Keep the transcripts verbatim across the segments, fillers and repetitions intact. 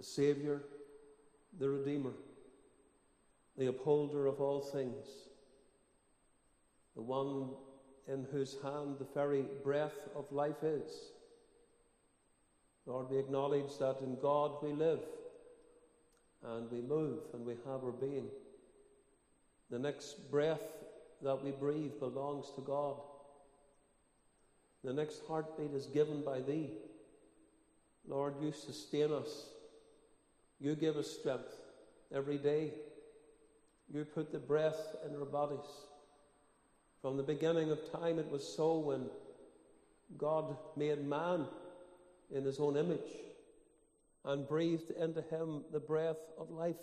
the Saviour, the Redeemer, the upholder of all things, the one in whose hand the very breath of life is. Lord, we acknowledge that in God we live, and we move, and we have our being. The next breath that we breathe belongs to God. The next heartbeat is given by Thee. Lord, You sustain us. You give us strength every day. You put the breath in our bodies. From the beginning of time it was so when God made man in His own image and breathed into him the breath of life.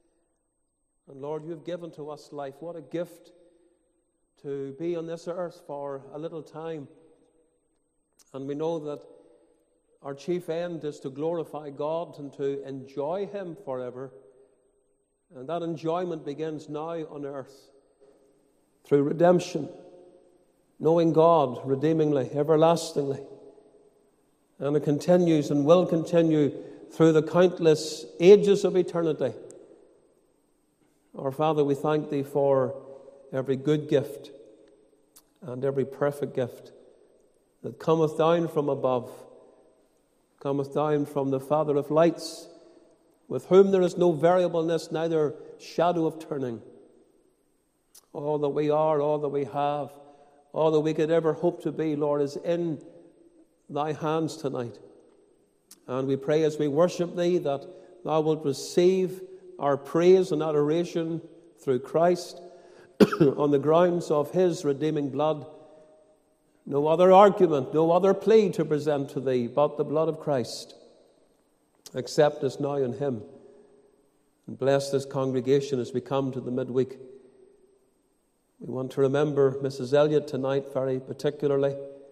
And Lord, You have given to us life. What a gift to be on this earth for a little time. And we know that our chief end is to glorify God and to enjoy Him forever. And that enjoyment begins now on earth through redemption, knowing God redeemingly, everlastingly. And it continues and will continue through the countless ages of eternity. Our Father, we thank Thee for every good gift and every perfect gift that cometh down from above, cometh down from the Father of lights, with whom there is no variableness, neither shadow of turning. All that we are, all that we have, all that we could ever hope to be, Lord, is in Thy hands tonight. And we pray as we worship Thee that Thou wilt receive our praise and adoration through Christ on the grounds of His redeeming blood. No other argument, no other plea to present to Thee but the blood of Christ. Accept us now in Him. And bless this congregation as we come to the midweek. We want to remember Missus Elliott tonight very particularly.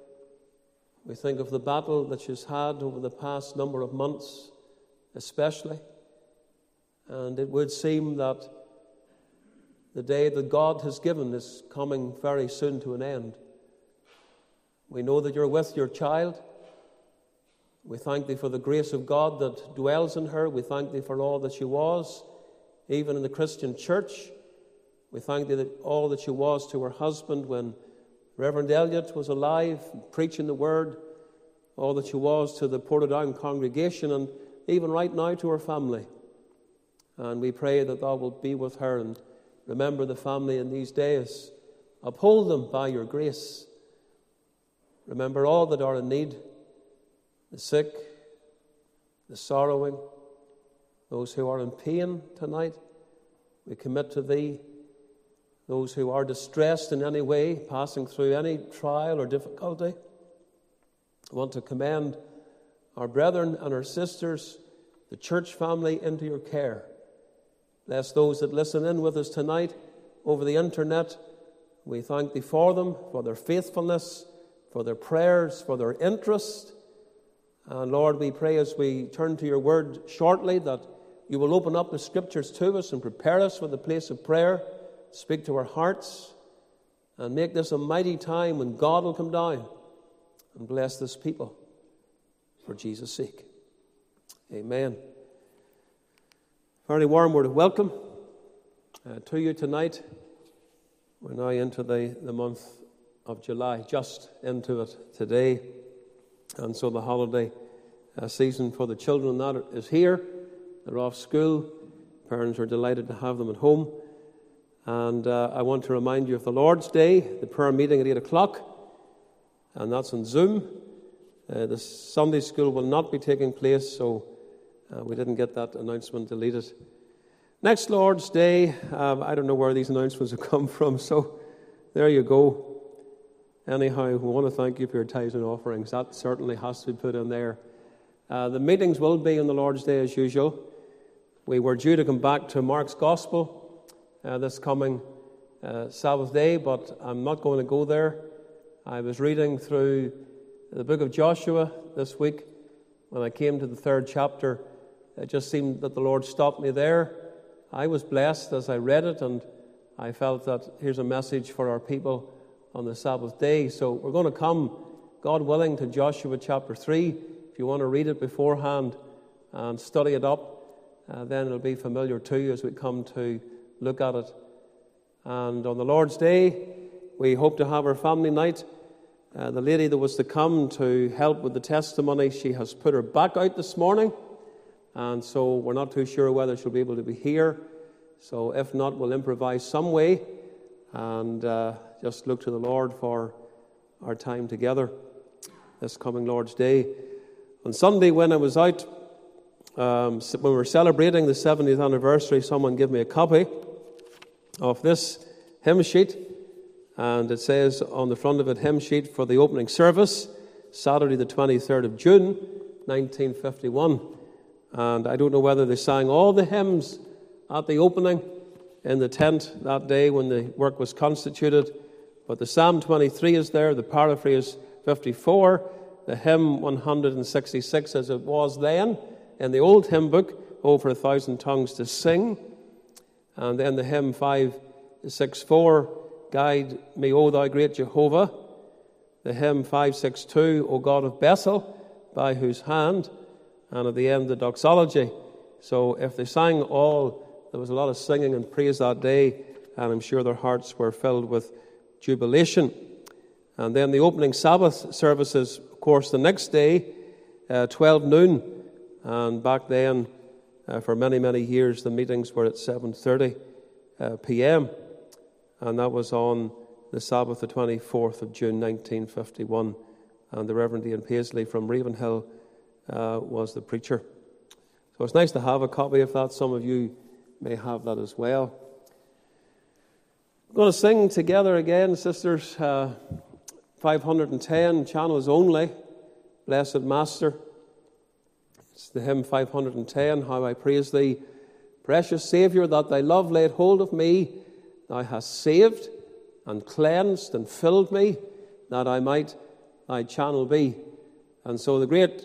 We think of the battle that she's had over the past number of months, especially. And it would seem that the day that God has given is coming very soon to an end. We know that You're with your child. We thank Thee for the grace of God that dwells in her. We thank Thee for all that she was, even in the Christian church. We thank Thee that all that she was to her husband when Reverend Elliott was alive, preaching the word, all that she was to the Portadown congregation, and even right now to her family. And we pray that Thou wilt be with her and remember the family in these days. Uphold them by Your grace. Remember all that are in need, the sick, the sorrowing, those who are in pain tonight. We commit to Thee those who are distressed in any way, passing through any trial or difficulty. I want to commend our brethren and our sisters, the church family, into Your care. Bless those that listen in with us tonight over the internet. We thank Thee for them, for their faithfulness, for their prayers, for their interest. And Lord, we pray as we turn to Your word shortly that You will open up the Scriptures to us and prepare us for the place of prayer. Speak to our hearts and make this a mighty time when God will come down and bless this people for Jesus' sake. Amen. Very warm word of welcome uh, to you tonight. We're now into the, the month of July, just into it today. And so the holiday uh, season for the children that is here. They're off school. Parents are delighted to have them at home. And uh, I want to remind you of the Lord's Day, the prayer meeting at eight o'clock. And that's on Zoom. Uh, the Sunday school will not be taking place, so uh, we didn't get that announcement deleted. Next Lord's Day, uh, I don't know where these announcements have come from, so there you go. Anyhow, we want to thank you for your tithes and offerings. That certainly has to be put in there. Uh, the meetings will be on the Lord's Day as usual. We were due to come back to Mark's Gospel uh, this coming uh, Sabbath day, but I'm not going to go there. I was reading through the book of Joshua this week. When I came to the third chapter, it just seemed that the Lord stopped me there. I was blessed as I read it, and I felt that here's a message for our people on the Sabbath day. So we're going to come, God willing, to Joshua chapter three. If you want to read it beforehand and study it up, uh, then it'll be familiar to you as we come to look at it. And on the Lord's Day, we hope to have our family night. Uh, the lady that was to come to help with the testimony, she has put her back out this morning, and so we're not too sure whether she'll be able to be here. So if not, we'll improvise some way and uh, just look to the Lord for our time together this coming Lord's Day. On Sunday, when I was out, um, when we were celebrating the seventieth anniversary, someone gave me a copy of this hymn sheet, and it says on the front of it, hymn sheet for the opening service, Saturday the twenty-third of June, nineteen fifty-one. And I don't know whether they sang all the hymns at the opening in the tent that day when the work was constituted, but the Psalm twenty-three is there, the paraphrase fifty-four, the hymn one hundred sixty-six as it was then in the old hymn book, over a thousand tongues to sing, and then the hymn five sixty-four, Guide me, O thou great Jehovah, the hymn five sixty-two, O God of Bethel, by whose hand, and at the end the doxology. So if they sang all, there was a lot of singing and praise that day, and I'm sure their hearts were filled with jubilation. And then the opening Sabbath services, of course, the next day, uh, twelve noon, and back then, uh, for many, many years, the meetings were at seven thirty uh, p.m., and that was on the Sabbath, the twenty-fourth of June, nineteen fifty-one, and the Reverend Ian Paisley from Ravenhill uh, was the preacher. So it's nice to have a copy of that. Some of you may have that as well. I'm going to sing together again, sisters, uh, five hundred ten, channels only, Blessed Master. It's the hymn five hundred ten, How I Praise Thee, Precious Saviour, that Thy love laid hold of me. Thou hast saved and cleansed and filled me, that I might Thy channel be. And so the great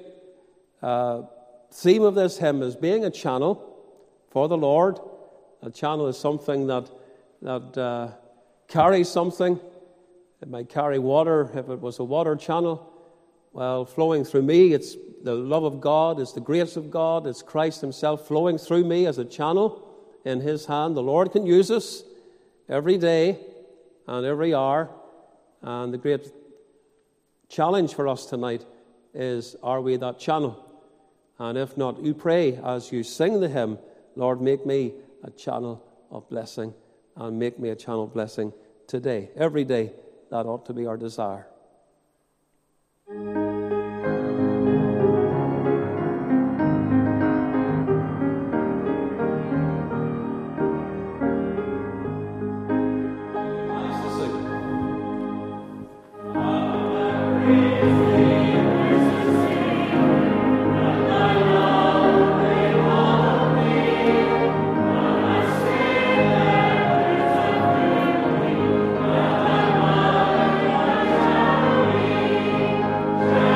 uh, theme of this hymn is being a channel for the Lord. A channel is something that that uh, carries something. It might carry water if it was a water channel. Well, flowing through me, it's the love of God, it's the grace of God, it's Christ Himself flowing through me as a channel in His hand. The Lord can use us every day and every hour. And the great challenge for us tonight is, are we that channel? And if not, you pray as you sing the hymn, Lord, make me a channel of blessing, and make me a channel of blessing today. Every day, that ought to be our desire. Yeah.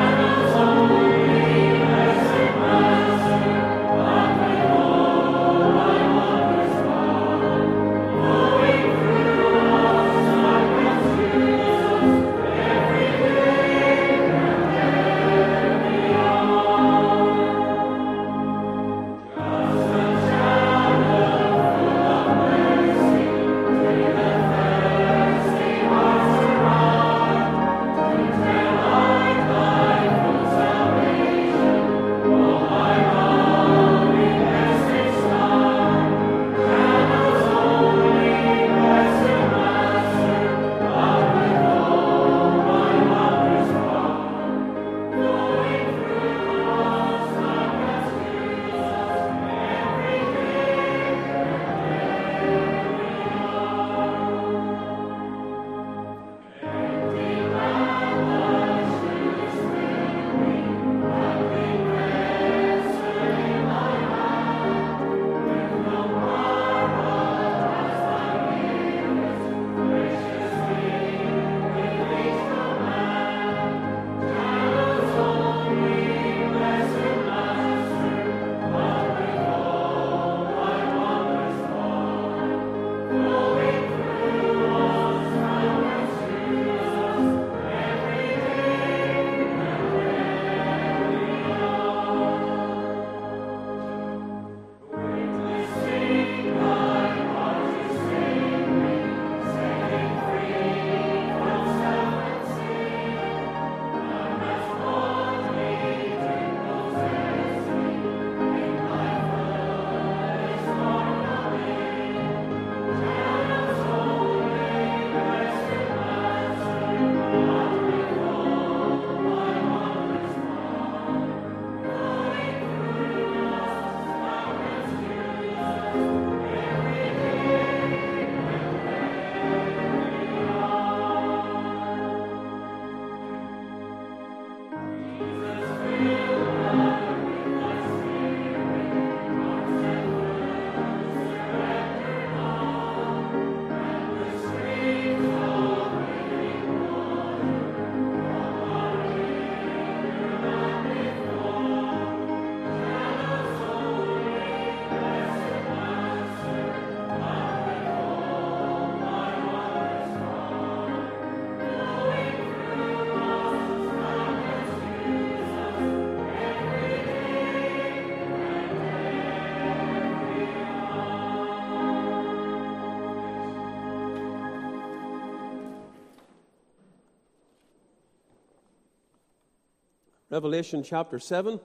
Revelation chapter seven.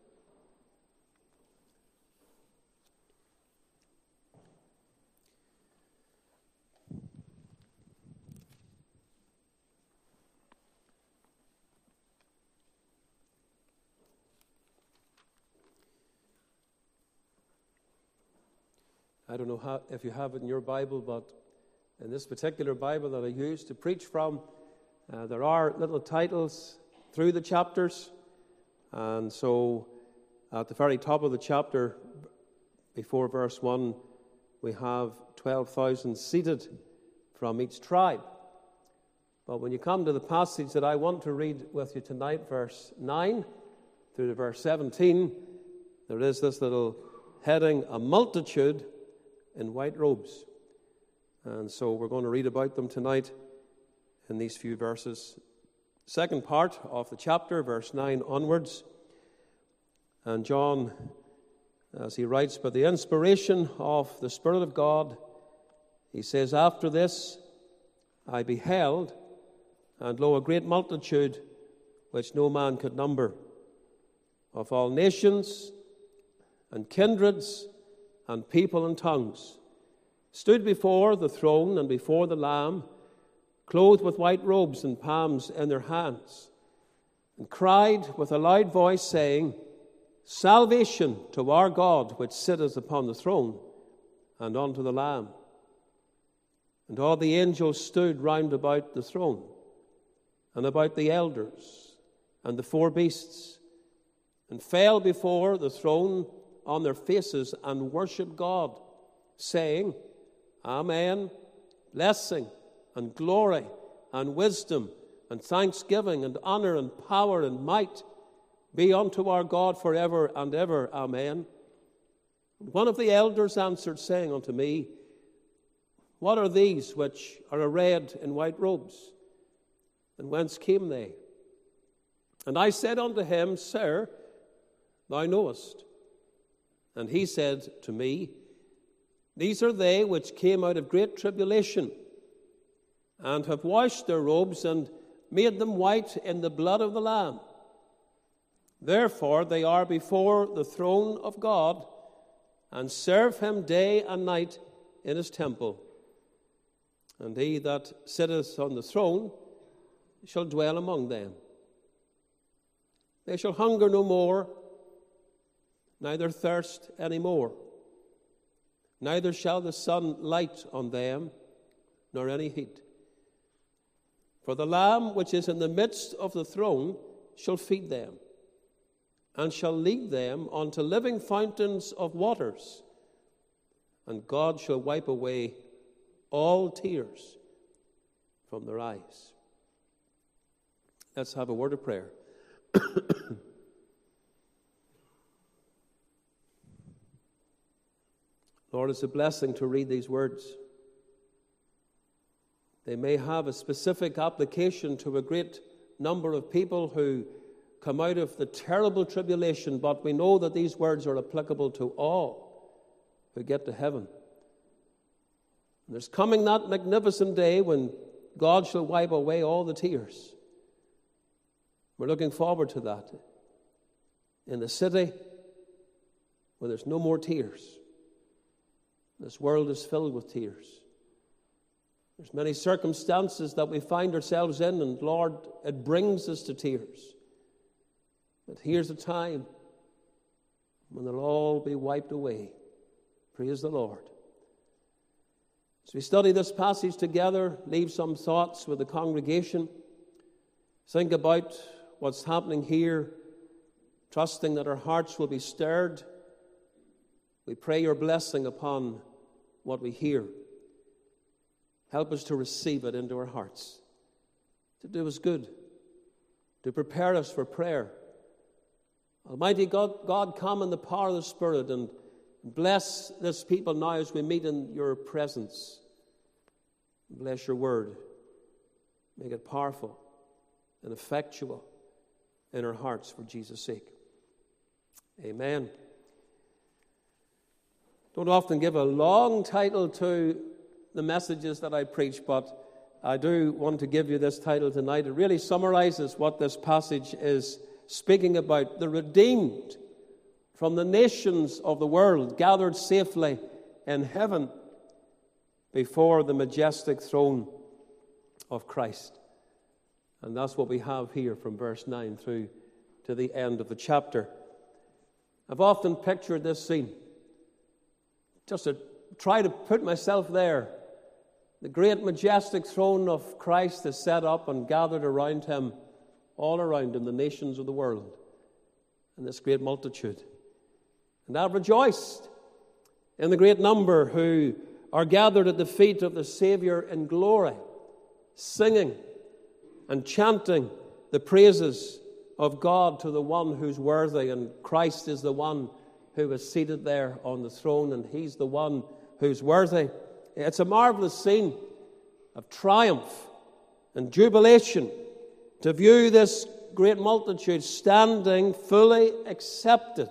I don't know how, if you have it in your Bible, but in this particular Bible that I use to preach from, uh, there are little titles through the chapters. And so at the very top of the chapter, before verse one, we have twelve thousand seated from each tribe. But when you come to the passage that I want to read with you tonight, verse nine through to verse seventeen, there is this little heading, a multitude in white robes. And so we're going to read about them tonight in these few verses. Second part of the chapter, verse nine onwards. And John, as he writes, by the inspiration of the Spirit of God, he says, after this I beheld, and lo, a great multitude which no man could number, of all nations and kindreds and people and tongues, stood before the throne and before the Lamb, clothed with white robes and palms in their hands, and cried with a loud voice, saying, salvation to our God which sitteth upon the throne, and unto the Lamb. And all the angels stood round about the throne, and about the elders, and the four beasts, and fell before the throne on their faces, and worshipped God, saying, Amen, blessing and glory and wisdom and thanksgiving and honor and power and might be unto our God forever and ever. Amen. And one of the elders answered, saying unto me, what are these which are arrayed in white robes? And whence came they? And I said unto him, Sir, thou knowest. And he said to me, these are they which came out of great tribulation, and have washed their robes and made them white in the blood of the Lamb. Therefore they are before the throne of God, and serve him day and night in his temple. And he that sitteth on the throne shall dwell among them. They shall hunger no more, neither thirst any more. Neither shall the sun light on them, nor any heat. For the Lamb which is in the midst of the throne shall feed them, and shall lead them unto living fountains of waters. And God shall wipe away all tears from their eyes. Let's have a word of prayer. Lord, it's a blessing to read these words. They may have a specific application to a great number of people who come out of the terrible tribulation, but we know that these words are applicable to all who get to heaven. And there's coming that magnificent day when God shall wipe away all the tears. We're looking forward to that. In the city where there's no more tears. This world is filled with tears. There's many circumstances that we find ourselves in, and Lord, it brings us to tears. But here's a time when they'll all be wiped away. Praise the Lord. As we study this passage together, leave some thoughts with the congregation. Think about what's happening here, trusting that our hearts will be stirred. We pray your blessing upon what we hear. Help us to receive it into our hearts, to do us good, to prepare us for prayer. Almighty God, God, come in the power of the Spirit and bless this people now as we meet in your presence. Bless your word. Make it powerful and effectual in our hearts for Jesus' sake. Amen. Don't often give a long title to the messages that I preach, but I do want to give you this title tonight. It really summarizes what this passage is speaking about the redeemed from the nations of the world, gathered safely in heaven before the majestic throne of Christ. And that's what we have here from verse nine through to the end of the chapter. I've often pictured this scene, just to try to put myself there. The great majestic throne of Christ is set up, and gathered around him, all around him, the nations of the world, and this great multitude. And I've rejoiced in the great number who are gathered at the feet of the Savior in glory, singing and chanting the praises of God to the one who's worthy. And Christ is the one who is seated there on the throne, and he's the one who's worthy. It's a marvelous scene of triumph and jubilation to view this great multitude standing fully accepted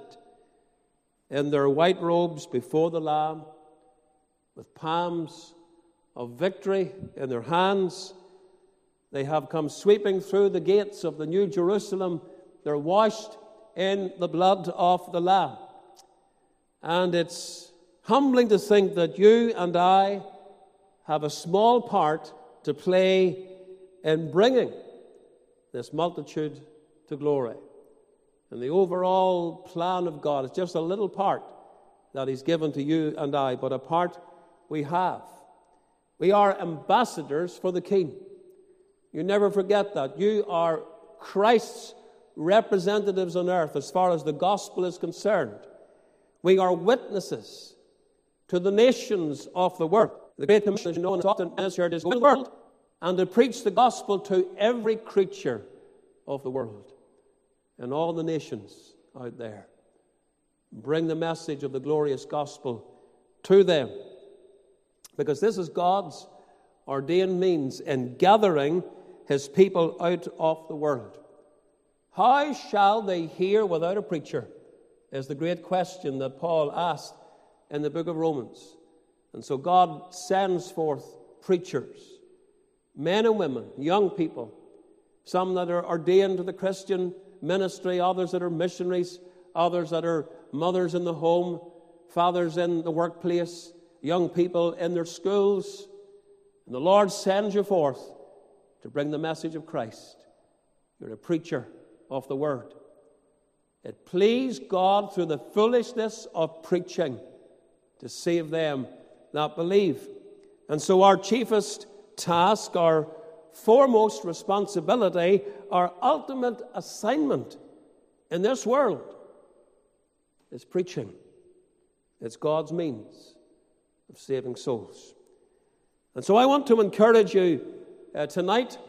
in their white robes before the Lamb, with palms of victory in their hands. They have come sweeping through the gates of the New Jerusalem. They're washed in the blood of the Lamb. And it's humbling to think that you and I have a small part to play in bringing this multitude to glory. And the overall plan of God is just a little part that he's given to you and I, but a part we have. We are ambassadors for the King. You never forget that. You are Christ's representatives on earth as far as the gospel is concerned. We are witnesses to the nations of the world. The Great Commission, as you know, and it's often answered, is go to the world and to preach the gospel to every creature of the world and all the nations out there. Bring the message of the glorious gospel to them, because this is God's ordained means in gathering his people out of the world. How shall they hear without a preacher? Is the great question that Paul asked in the book of Romans. And so God sends forth preachers, men and women, young people, some that are ordained to the Christian ministry, others that are missionaries, others that are mothers in the home, fathers in the workplace, young people in their schools. And the Lord sends you forth to bring the message of Christ. You're a preacher of the word. It pleased God through the foolishness of preaching to save them that believe. And so our chiefest task, our foremost responsibility, our ultimate assignment in this world is preaching. It's God's means of saving souls. And so I want to encourage you uh, tonight.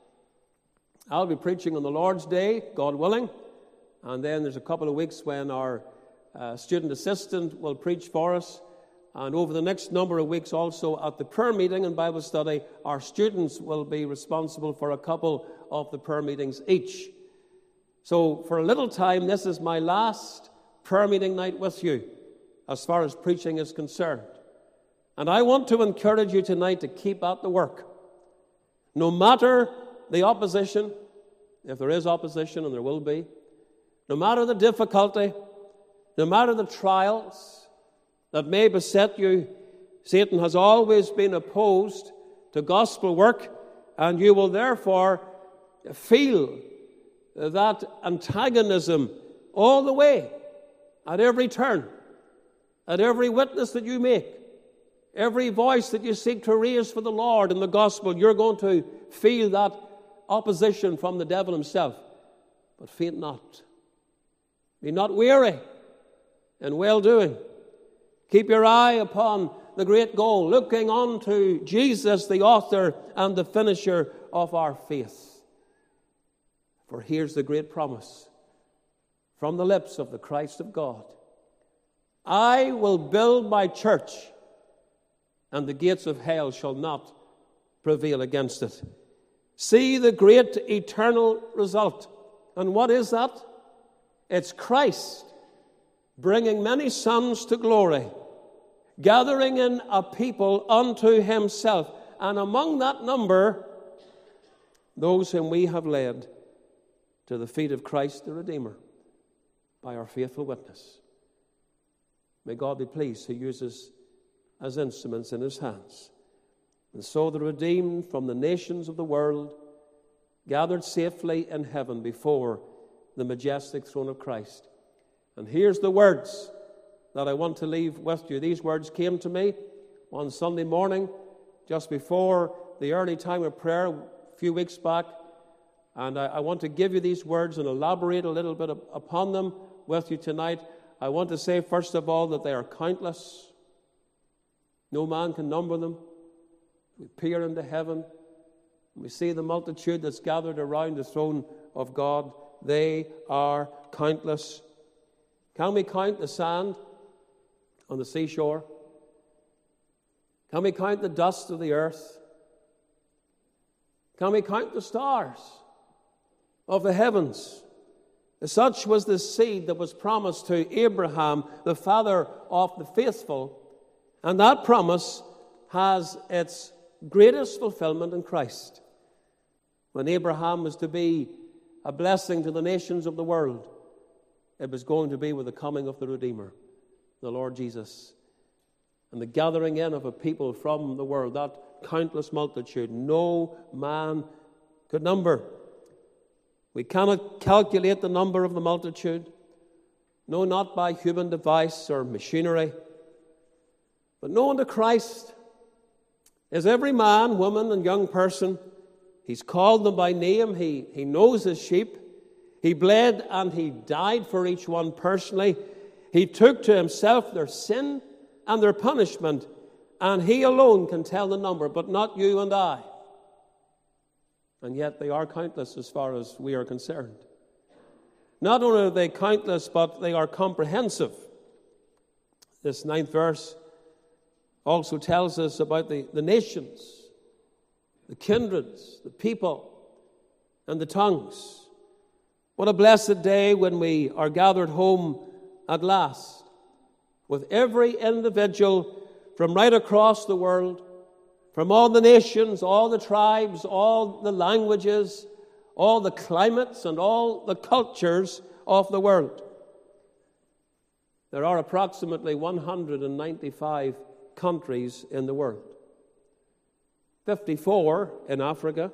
I'll be preaching on the Lord's Day, God willing, and then there's a couple of weeks when our uh, student assistant will preach for us. And over the next number of weeks also at the prayer meeting and Bible study, our students will be responsible for a couple of the prayer meetings each. So for a little time, this is my last prayer meeting night with you as far as preaching is concerned. And I want to encourage you tonight to keep at the work. No matter the opposition, if there is opposition, and there will be, no matter the difficulty, no matter the trials that may beset you, Satan has always been opposed to gospel work, and you will therefore feel that antagonism all the way, at every turn, at every witness that you make, every voice that you seek to raise for the Lord in the gospel. You're going to feel that opposition from the devil himself. But faint not. Be not weary in well-doing. Keep your eye upon the great goal, looking on to Jesus, the author and the finisher of our faith. For here's the great promise from the lips of the Christ of God. I will build my church, and the gates of hell shall not prevail against it. See the great eternal result. And what is that? It's Christ bringing many sons to glory, gathering in a people unto himself, and among that number, those whom we have led to the feet of Christ the Redeemer by our faithful witness. May God be pleased to use us as instruments in his hands. And so the redeemed from the nations of the world, gathered safely in heaven before the majestic throne of Christ. And here's the words that I want to leave with you. These words came to me on Sunday morning, just before the early time of prayer a few weeks back. And I, I want to give you these words and elaborate a little bit upon them with you tonight. I want to say, first of all, that they are countless. No man can number them. We peer into heaven, and we see the multitude that's gathered around the throne of God. They are countless. Can we count the sand on the seashore? Can we count the dust of the earth? Can we count the stars of the heavens? Such was the seed that was promised to Abraham, the father of the faithful. And that promise has its greatest fulfillment in Christ. When Abraham was to be a blessing to the nations of the world, it was going to be with the coming of the Redeemer, the Lord Jesus, and the gathering in of a people from the world, that countless multitude no man could number. We cannot calculate the number of the multitude, no, not by human device or machinery, but known to Christ is every man, woman, and young person. He's called them by name. He, he knows his sheep. He bled and he died for each one personally. He took to himself their sin and their punishment, and he alone can tell the number, but not you and I. And yet they are countless as far as we are concerned. Not only are they countless, but they are comprehensive. This ninth verse also tells us about the, the nations, the kindreds, the people, and the tongues. What a blessed day when we are gathered home at last, with every individual from right across the world, from all the nations, all the tribes, all the languages, all the climates, and all the cultures of the world. There are approximately one hundred ninety-five countries in the world. fifty-four in Africa,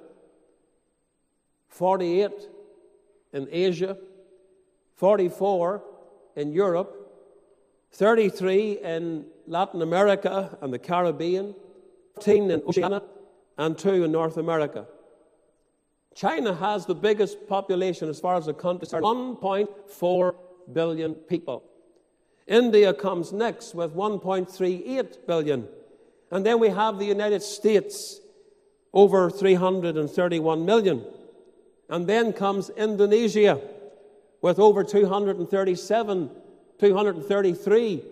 forty-eight in Asia, forty-four in Europe, thirty-three in Latin America and the Caribbean, fifteen in Oceania, and two in North America. China has the biggest population as far as the country, one point four billion people. India comes next with one point three eight billion. And then we have the United States, over three hundred thirty-one million. And then comes Indonesia with over two hundred thirty-seven, two hundred thirty-three,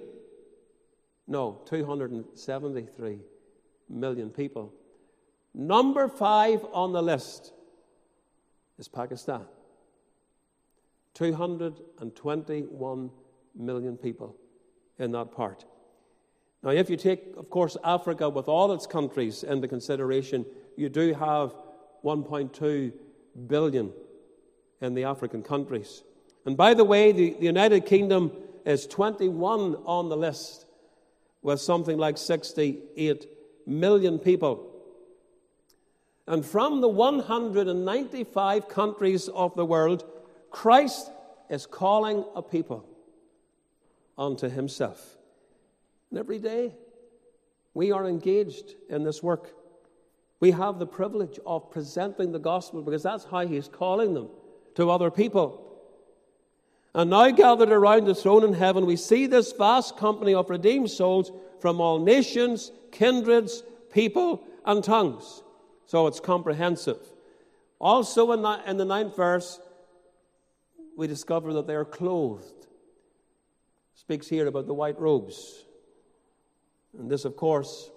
no, two hundred seventy-three million people. Number five on the list is Pakistan. two hundred twenty-one million people in that part. Now, if you take, of course, Africa with all its countries into consideration, you do have one point two billion in the African countries. And by the way, the, the United Kingdom is twenty-one on the list with something like sixty-eight million people. And from the one hundred ninety-five countries of the world, Christ is calling a people unto himself. And every day we are engaged in this work. We have the privilege of presenting the gospel because that's how he's calling them to other people. And now gathered around the throne in heaven, we see this vast company of redeemed souls from all nations, kindreds, people, and tongues. So it's comprehensive. Also in, that, in the ninth verse, we discover that they are clothed. Speaks here about the white robes. And this, of course,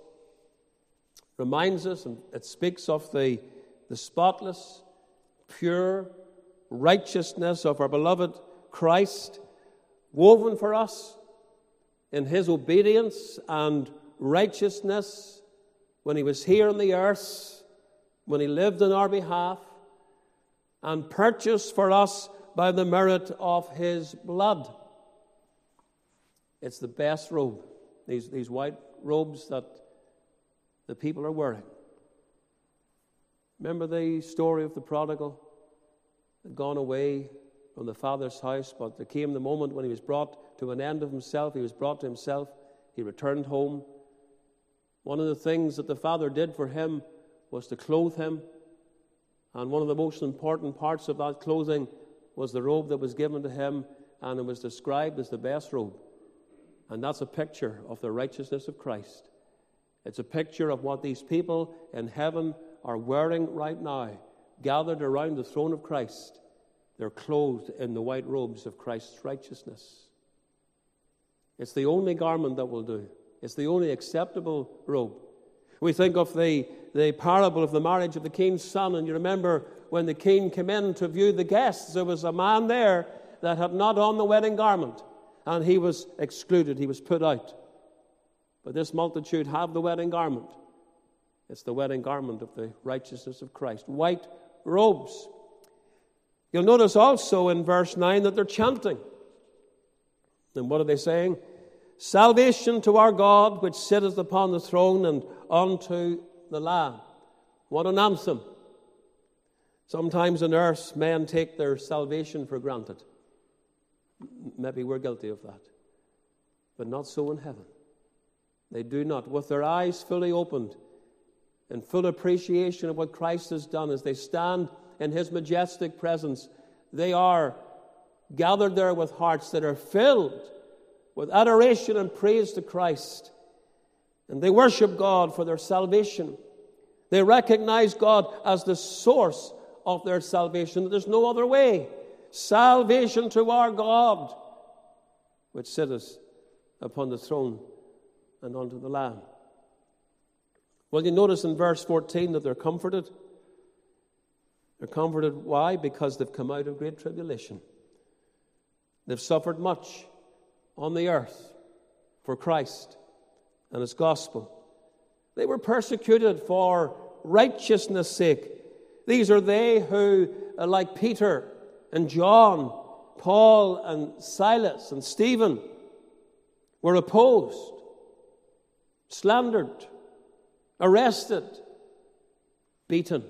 reminds us, and it speaks of the, the spotless, pure righteousness of our beloved Christ, woven for us in his obedience and righteousness when he was here on the earth, when he lived on our behalf, and purchased for us by the merit of his blood. It's the best robe, these, these white robes that the people are wearing. Remember the story of the prodigal? Had gone away from the Father's house, but there came the moment when he was brought to an end of himself. He was brought to himself. He returned home. One of the things that the Father did for him was to clothe him. And one of the most important parts of that clothing was the robe that was given to him, and it was described as the best robe. And that's a picture of the righteousness of Christ. It's a picture of what these people in heaven are wearing right now, gathered around the throne of Christ. They're clothed in the white robes of Christ's righteousness. It's the only garment that will do. It's the only acceptable robe. We think of the, the parable of the marriage of the king's son, and you remember when the king came in to view the guests, there was a man there that had not on the wedding garment, and he was excluded, he was put out. But this multitude have the wedding garment. It's the wedding garment of the righteousness of Christ. White robes. You'll notice also in verse nine that they're chanting. And what are they saying? Salvation to our God, which sitteth upon the throne, and unto the Lamb. What an anthem. Sometimes on earth, men take their salvation for granted. Maybe we're guilty of that. But not so in heaven. They do not. With their eyes fully opened, in full appreciation of what Christ has done, as they stand in his majestic presence, they are gathered there with hearts that are filled with adoration and praise to Christ. And they worship God for their salvation. They recognize God as the source of their salvation. There's no other way. Salvation to our God, which sitteth upon the throne and unto the Lamb. Well, you notice in verse fourteen that they're comforted. They're comforted. Why? Because they've come out of great tribulation. They've suffered much on the earth for Christ and his gospel. They were persecuted for righteousness' sake. These are they who, like Peter and John, Paul and Silas and Stephen, were opposed, slandered, arrested, beaten,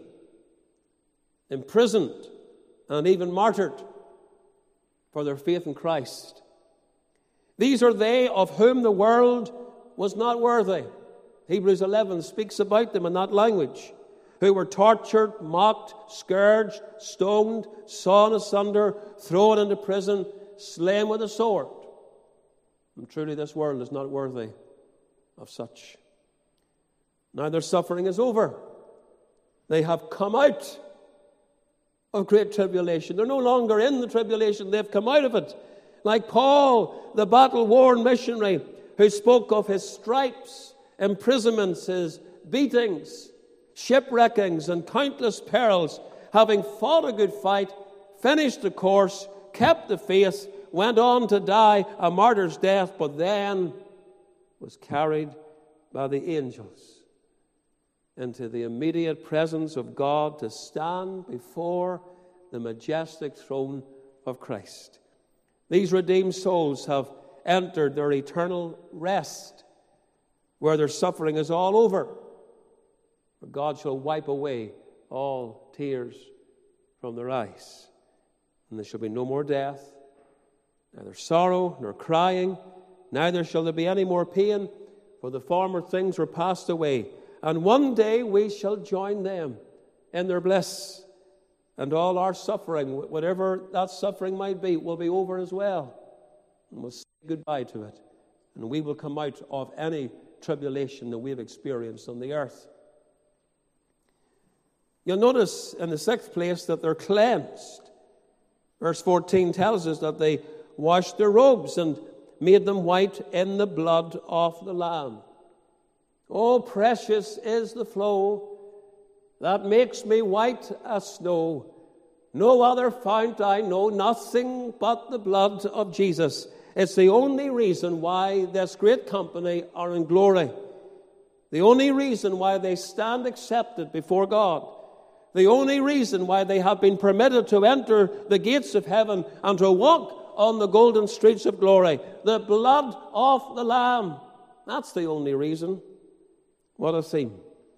imprisoned, and even martyred for their faith in Christ. These are they of whom the world was not worthy. Hebrews eleven speaks about them in that language. Who were tortured, mocked, scourged, stoned, sawn asunder, thrown into prison, slain with a sword. And truly this world is not worthy of such. Now their suffering is over. They have come out of great tribulation. They're no longer in the tribulation. They've come out of it. Like Paul, the battle-worn missionary, who spoke of his stripes, imprisonments, his beatings, shipwreckings, and countless perils, having fought a good fight, finished the course, kept the faith, went on to die a martyr's death, but then was carried by the angels into the immediate presence of God to stand before the majestic throne of Christ. These redeemed souls have entered their eternal rest, where their suffering is all over. For God shall wipe away all tears from their eyes. And there shall be no more death, neither sorrow nor crying, neither shall there be any more pain, for the former things were passed away. And one day we shall join them in their bliss. And all our suffering, whatever that suffering might be, will be over as well. And we'll say goodbye to it. And we will come out of any tribulation that we've experienced on the earth. You'll notice in the sixth place that they're cleansed. Verse fourteen tells us that they washed their robes and made them white in the blood of the Lamb. Oh, precious is the flow that makes me white as snow. No other fount I know, nothing but the blood of Jesus. It's the only reason why this great company are in glory. The only reason why they stand accepted before God. The only reason why they have been permitted to enter the gates of heaven and to walk on the golden streets of glory. The blood of the Lamb. That's the only reason. What a theme.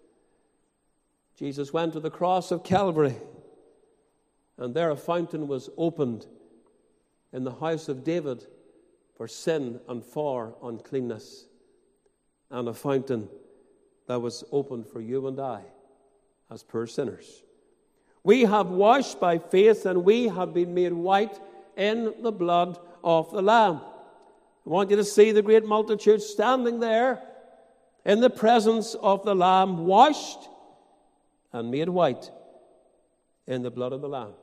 Jesus went to the cross of Calvary, and there a fountain was opened in the house of David for sin and for uncleanness, and a fountain that was opened for you and I as poor sinners. We have washed by faith, and we have been made white in the blood of the Lamb. I want you to see the great multitude standing there in the presence of the Lamb, washed and made white in the blood of the Lamb.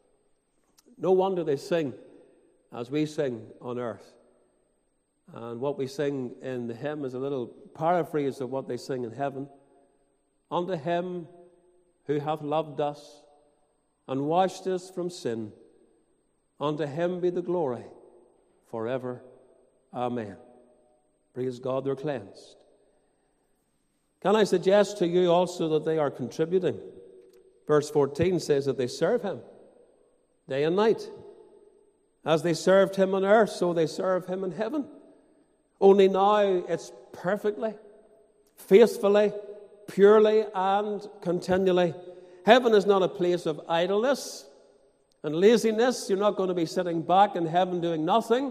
No wonder they sing as we sing on earth. And what we sing in the hymn is a little paraphrase of what they sing in heaven. Unto him who hath loved us and washed us from sin, unto him be the glory forever. Amen. Praise God, they're cleansed. Can I suggest to you also that they are contributing? Verse fourteen says that they serve him day and night. As they served him on earth, so they serve him in heaven. Only now it's perfectly, faithfully, purely, and continually. Heaven is not a place of idleness and laziness. You're not going to be sitting back in heaven doing nothing.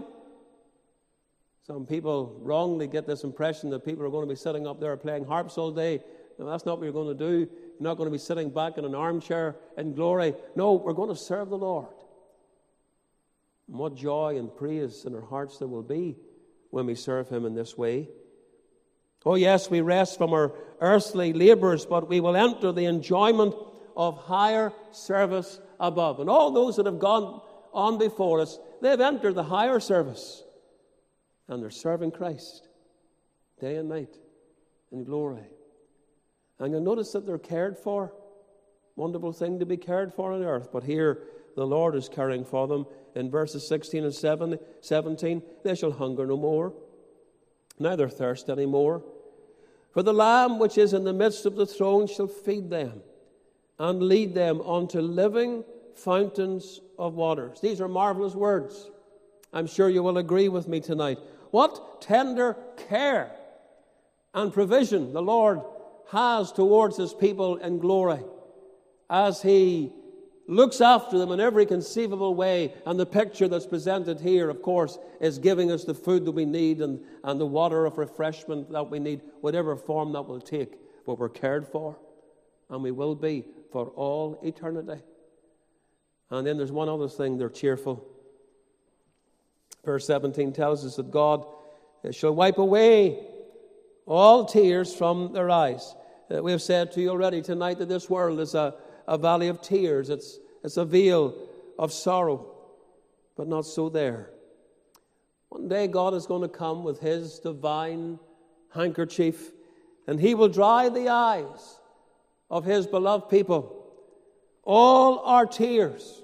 Some people wrongly get this impression that people are going to be sitting up there playing harps all day. No, that's not what you're going to do. You're not going to be sitting back in an armchair in glory. No, we're going to serve the Lord. And what joy and praise in our hearts there will be when we serve him in this way. Oh yes, we rest from our earthly labors, but we will enter the enjoyment of higher service above. And all those that have gone on before us, they've entered the higher service. And they're serving Christ day and night in glory. And you'll notice that they're cared for. Wonderful thing to be cared for on earth. But here the Lord is caring for them. In verses sixteen and seventeen, they shall hunger no more, neither thirst any more. For the Lamb which is in the midst of the throne shall feed them and lead them unto living fountains of waters. These are marvelous words. I'm sure you will agree with me tonight. What tender care and provision the Lord has towards his people in glory as he looks after them in every conceivable way. And the picture that's presented here, of course, is giving us the food that we need and, and the water of refreshment that we need, whatever form that will take. But we're cared for, and we will be for all eternity. And then there's one other thing, they're cheerful. Verse seventeen tells us that God shall wipe away all tears from their eyes. Uh, we have said to you already tonight that this world is a, a valley of tears. It's, it's a veil of sorrow, but not so there. One day God is going to come with his divine handkerchief, and he will dry the eyes of his beloved people. All our tears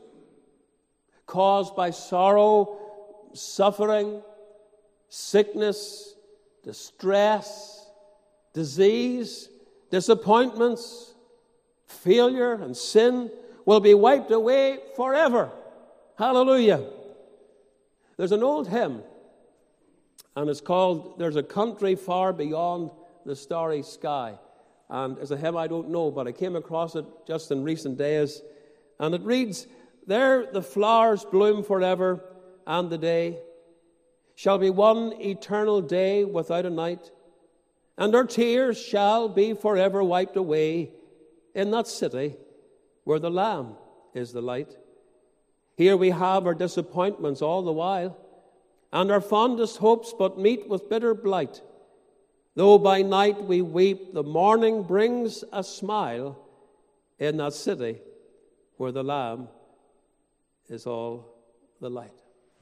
caused by sorrow, suffering, sickness, distress, disease, disappointments, failure, and sin will be wiped away forever. Hallelujah. There's an old hymn, and it's called There's a Country Far Beyond the Starry Sky. And it's a hymn I don't know, but I came across it just in recent days. And it reads, there the flowers bloom forever, and the day shall be one eternal day without a night, and our tears shall be forever wiped away in that city where the Lamb is the light. Here we have our disappointments all the while, and our fondest hopes but meet with bitter blight. Though by night we weep, the morning brings a smile in that city where the Lamb is all the light.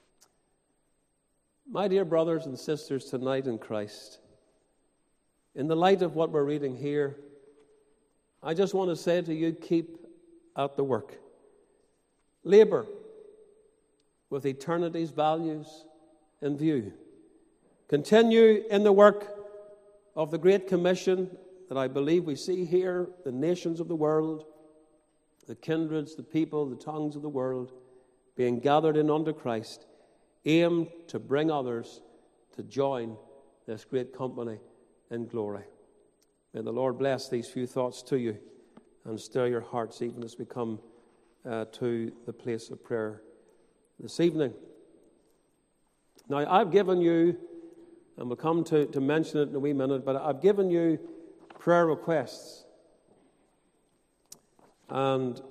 My dear brothers and sisters tonight in Christ, in the light of what we're reading here, I just want to say to you, keep at the work. Labor with eternity's values in view. Continue in the work of the Great Commission that I believe we see here, the nations of the world. the kindreds, the people, the tongues of the world, being gathered in unto Christ, aim to bring others to join this great company in glory. May the Lord bless these few thoughts to you and stir your hearts even as we come uh, to the place of prayer this evening. Now, I've given you, and we'll come to, to mention it in a wee minute, but I've given you prayer requests. And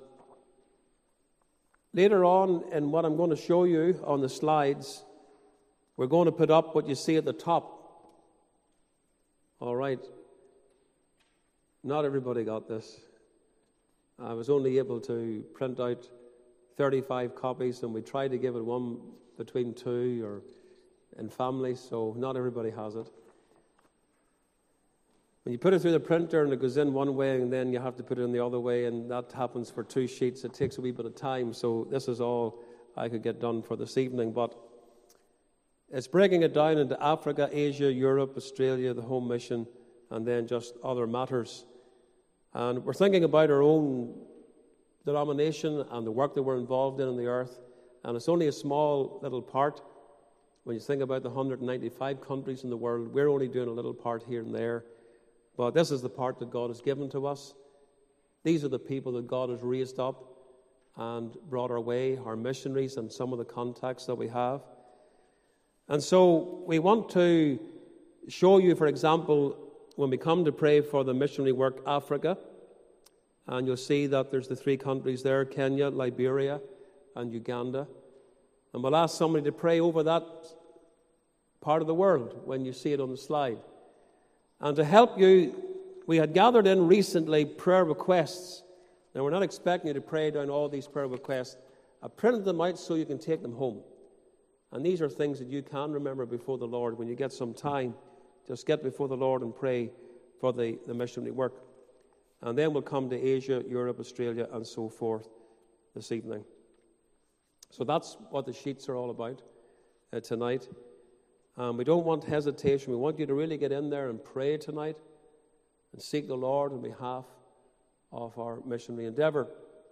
later on in what I'm going to show you on the slides, we're going to put up what you see at the top. All right. Not everybody got this. I was only able to print out thirty-five copies, and we tried to give it one between two or in families, so not everybody has it. When you put it through the printer and it goes in one way and then you have to put it in the other way, and that happens for two sheets, it takes a wee bit of time, so this is all I could get done for this evening. But it's breaking it down into Africa, Asia, Europe, Australia, the home mission, and then just other matters. And we're thinking about our own denomination and the work that we're involved in on the earth, and it's only a small little part. When you think about the one hundred ninety-five countries in the world, we're only doing a little part here and there. But this is the part that God has given to us. These are the people that God has raised up and brought our way, our missionaries and some of the contacts that we have. And so we want to show you, for example, when we come to pray for the missionary work Africa, and you'll see that there's the three countries there, Kenya, Liberia, and Uganda. And we'll ask somebody to pray over that part of the world when you see it on the slide. And to help you, we had gathered in recently prayer requests. Now, we're not expecting you to pray down all these prayer requests. I printed them out so you can take them home. And these are things that you can remember before the Lord when you get some time. Just get before the Lord and pray for the, the missionary work. And then we'll come to Asia, Europe, Australia, and so forth this evening. So that's what the sheets are all about uh, tonight. Um, we don't want hesitation. We want you to really get in there and pray tonight and seek the Lord on behalf of our missionary endeavor.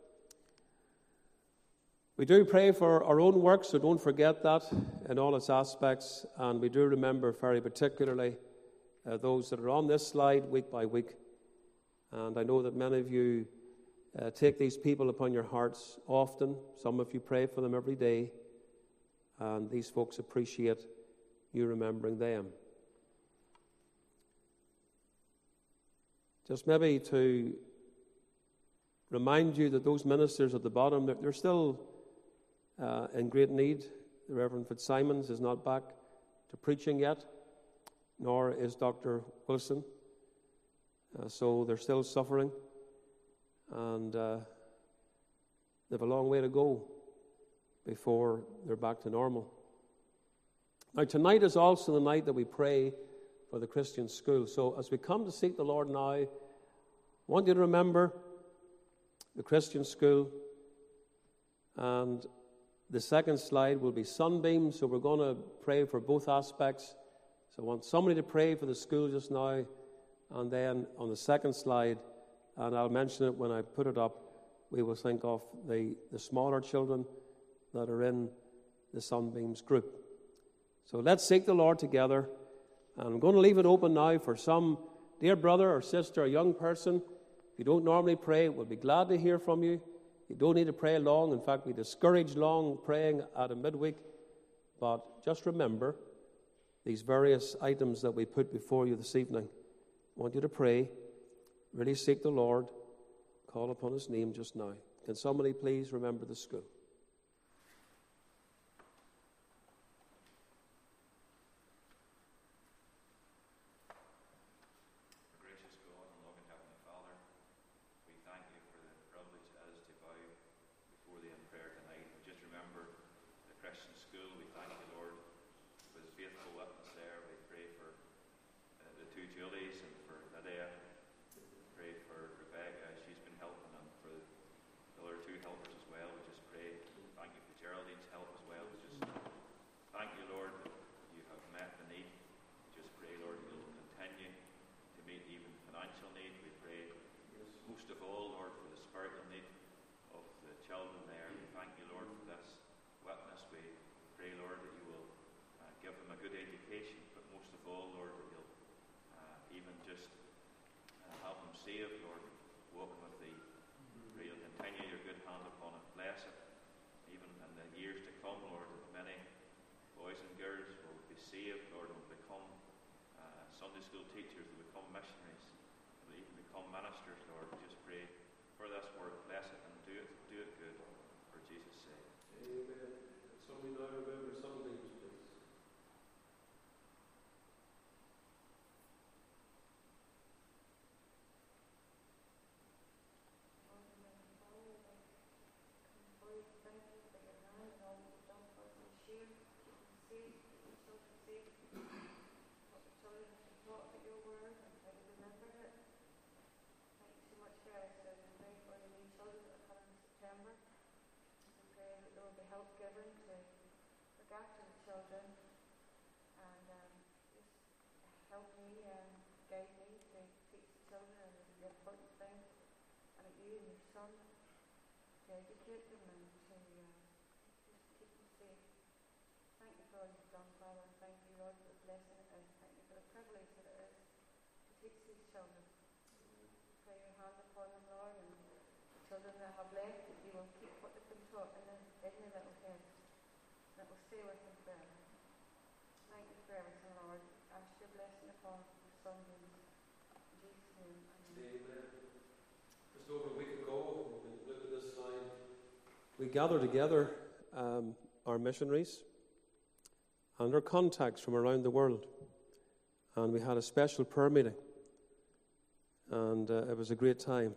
We do pray for our own work, so don't forget that in all its aspects. And we do remember very particularly uh, those that are on this slide week by week. And I know that many of you uh, take these people upon your hearts often. Some of you pray for them every day. And these folks appreciate you remembering them. Just maybe to remind you that those ministers at the bottom, they're, they're still uh, in great need. The Reverend Fitzsimons is not back to preaching yet, nor is Doctor Wilson. Uh, so they're still suffering, and uh, they have a long way to go before they're back to normal. Now, tonight is also the night that we pray for the Christian school. So as we come to seek the Lord now, I want you to remember the Christian school. And the second slide will be sunbeams. So we're going to pray for both aspects. So I want somebody to pray for the school just now. And then on the second slide, and I'll mention it when I put it up, we will think of the, the smaller children that are in the sunbeams group. So let's seek the Lord together. And I'm going to leave it open now for some dear brother or sister or young person. If you don't normally pray, we'll be glad to hear from you. You don't need to pray long. In fact, we discourage long praying at a midweek. But just remember these various items that we put before you this evening. I want you to pray, really seek the Lord, call upon His name just now. Can somebody please remember the school? saved, Lord, walking with thee. Pray you'll continue your good hand upon it. Bless it, even in the years to come, Lord, that many boys and girls will be saved, Lord, will become uh, Sunday school teachers, will become missionaries, will even become ministers, Lord. We just pray for this work. Bless it and do it, do it good, for Jesus' sake. Amen. Somebody now remember some names, please. Help given to look after the children and um, just help me and guide me to teach the children and the important thing, and you and your son to educate them and to uh, just keep them safe. Thank you for all you've done, Father. Thank you, Lord, for the blessing it is. Thank you for the privilege that it is to teach these children. Pray your hand upon them, Lord, and the children that have left, that you will keep what they've been taught in their, in their little heads, that will stay with them forever. Thank you for everything, Lord. Ask your blessing upon the Son, Jesus. In Jesus' name, amen. Amen. Just over a week ago, we can look at this slide. We gathered together um, our missionaries and our contacts from around the world, and we had a special prayer meeting, and uh, it was a great time.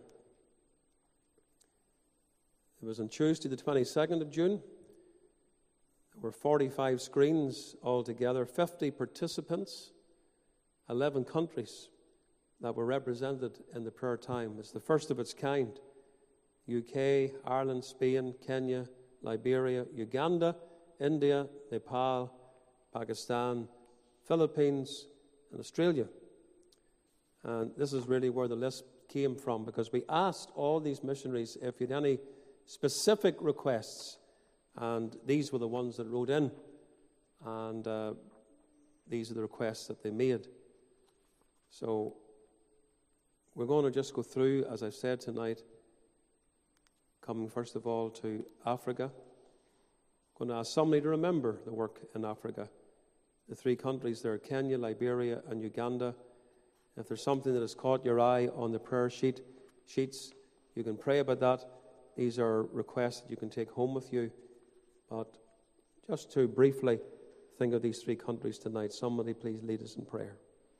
It was on Tuesday, the twenty-second of June. There were forty-five screens altogether, fifty participants, eleven countries that were represented in the prayer time. It's the first of its kind. U K, Ireland, Spain, Kenya, Liberia, Uganda, India, Nepal, Pakistan, Philippines, and Australia. And this is really where the list came from, because we asked all these missionaries if you had any specific requests, and these were the ones that wrote in, and uh, these are the requests that they made. So we're going to just go through, as I've said tonight, coming first of all to Africa. I'm going to ask somebody to remember the work in Africa. The three countries there, Kenya, Liberia, and Uganda. If there's something that has caught your eye on the prayer sheet sheets, you can pray about that. These are requests that you can take home with you. But just to briefly think of these three countries tonight, somebody please lead us in prayer.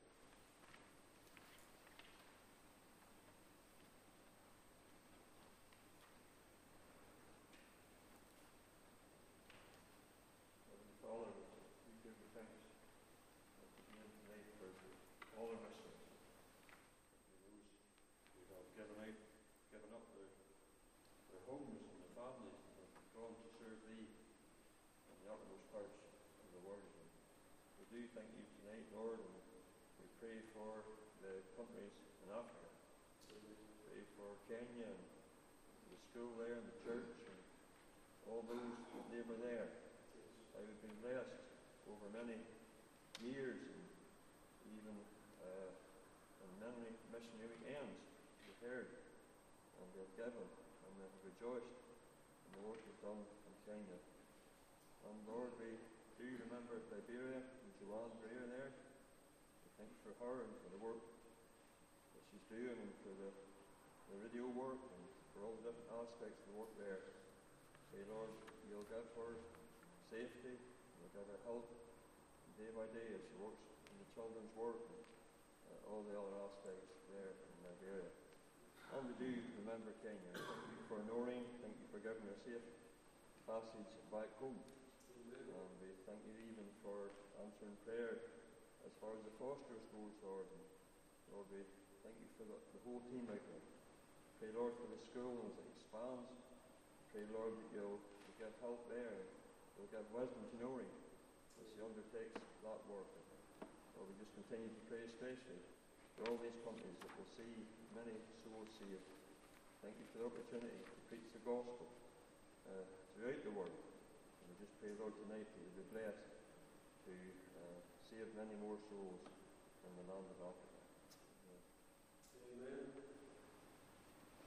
Father, we give you thanks again tonight for all our missionaries, those who have given out, given up their their homes and their families, and have gone to serve thee in the uttermost parts of the world. And we do thank you tonight, Lord, and we pray for the countries in Africa. We pray for Kenya and the school there and the church and all those that labour there. They have been blessed over many years, and even uh, in many missionary ends. We've heard and they've given and they've rejoiced in the work you've done in Kenya. And Lord, we do remember Liberia and Joanne Greer there. We thank you for her and for the work that she's doing, and for the, the radio work, and for all the different aspects of the work there. Pray, Lord, you'll give her safety, you'll give her help day by day as she works in the children's work and uh, all the other aspects there in Liberia. And we do remember Kenya. Thank you for Noreen. Thank you for giving her safe passage back home. And we thank you even for answering prayer as far as the fosters goes, Lord. And Lord, we thank you for the, the whole team out there. Pray, Lord, for the school as it expands. Pray, Lord, that you'll, you'll give help there. You'll give wisdom to Noreen as she undertakes that work. Lord, we just continue to pray especially for all these companies that will see many souls saved. Thank you for the opportunity to preach the gospel uh, throughout the world. And we just pray, Lord, tonight that you'll be blessed to uh, save many more souls in the land of Africa. Amen.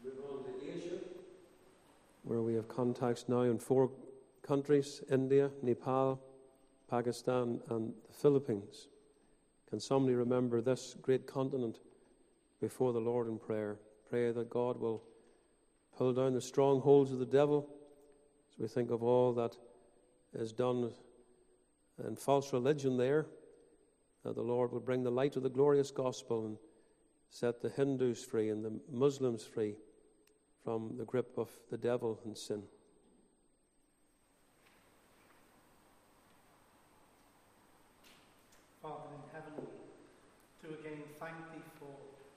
Move on to Asia, where we have contacts now in four countries: India, Nepal, Pakistan, and the Philippines. Can somebody remember this great continent before the Lord in prayer? Pray that God will pull down the strongholds of the devil as we think of all that is done in false religion there, that the Lord will bring the light of the glorious gospel and set the Hindus free and the Muslims free from the grip of the devil and sin. Father in heaven, do again thank thee for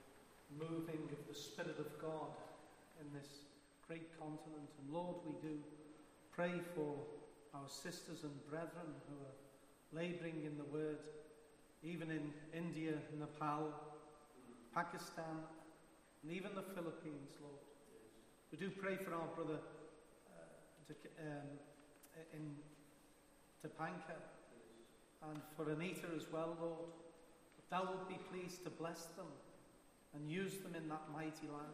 moving of the Spirit of God in this great continent. And Lord, we do pray for our sisters and brethren who are labouring in the word, even in India, Nepal, Pakistan, and even the Philippines, Lord. We do pray for our brother uh, um, in Topanga, and for Anita as well, Lord, that thou wilt be pleased to bless them and use them in that mighty land.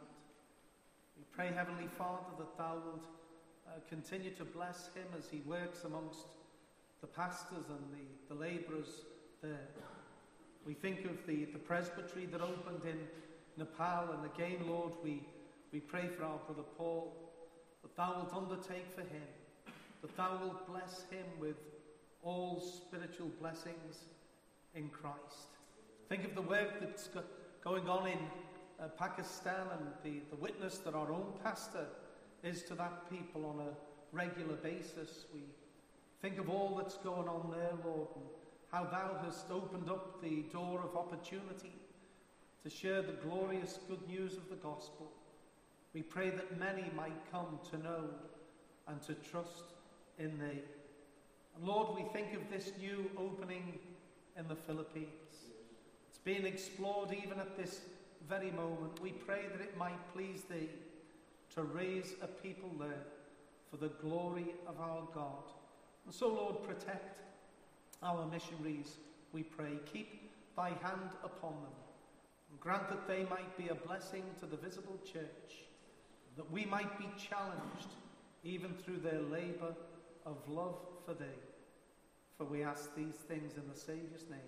We pray, Heavenly Father, that thou wilt uh, continue to bless him as he works amongst the pastors and the, the labourers there. We think of the, the presbytery that opened in Nepal, and again, Lord, we, we pray for our brother Paul, that thou wilt undertake for him, that thou wilt bless him with all spiritual blessings in Christ. Think of the work that's go- going on in uh, Pakistan and the, the witness that our own pastor is to that people on a regular basis. We think of all that's going on there, Lord, and how thou hast opened up the door of opportunity to share the glorious good news of the gospel. We pray that many might come to know and to trust in thee. And Lord, we think of this new opening in the Philippines. It's being explored even at this very moment. We pray that it might please thee to raise a people there for the glory of our God. And so, Lord, protect our missionaries, we pray. Keep thy hand upon them, and grant that they might be a blessing to the visible church, that we might be challenged even through their labour of love for thee. For we ask these things in the Saviour's name.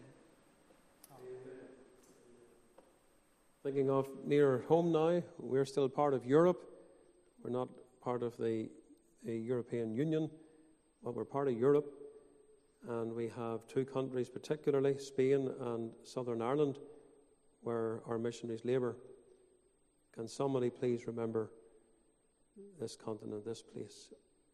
Amen. Thinking of nearer home now, we're still part of Europe. We're not part of the, the European Union, but we're part of Europe. And we have two countries, particularly Spain and Southern Ireland, where our missionaries labour. Can somebody please remember this continent, this place?